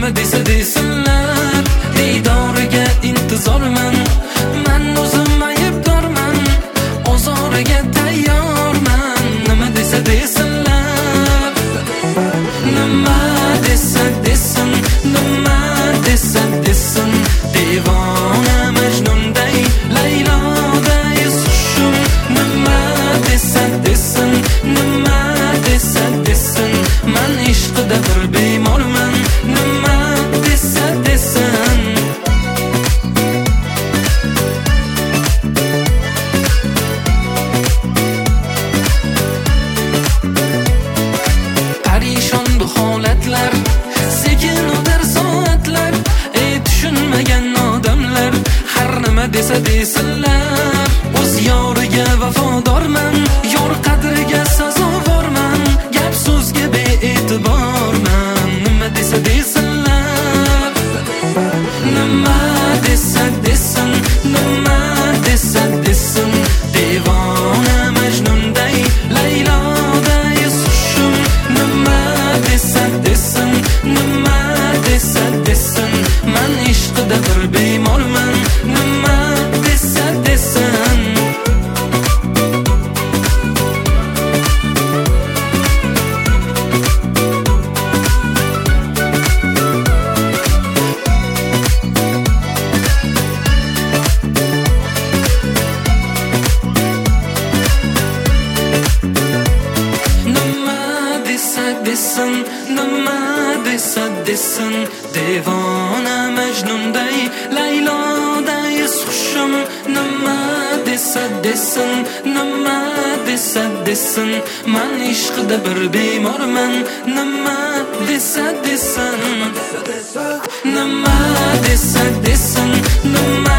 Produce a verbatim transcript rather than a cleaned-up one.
nima desa desinlar, diydoriga intizorman. Men o'zim aybdorman, ozoriga tayyorman. Nima desa desinlar, nima desa desin, nima desa desin. Devona Majnunday, Layloday xushum. Nima desa desin, nima desa desin. Men ishqida bir bemorman. Nima desa desin. Parishon bu holatlar, sekin o'tar soatlar. Ey tushunmagan odamlar, har nima desa desinlar. O'z yoriga vafodorman, yor qadriga sazovorman. Gap so'zga be'e'tiborman. Nima desa desinlar, nima desa desin, nima desa desin. Devona Majnunday, Layloday xushum. Nima desa desin, nima desa desin. Men ishqida bir bemorman. Nima desa desin. Desin, nima desa desin. Devona Majnunday, Layloday xushum. Nima desa desin, nima desa desin. Men ishqida bir bemorman. Nima desa desin. Nima desa desin, nima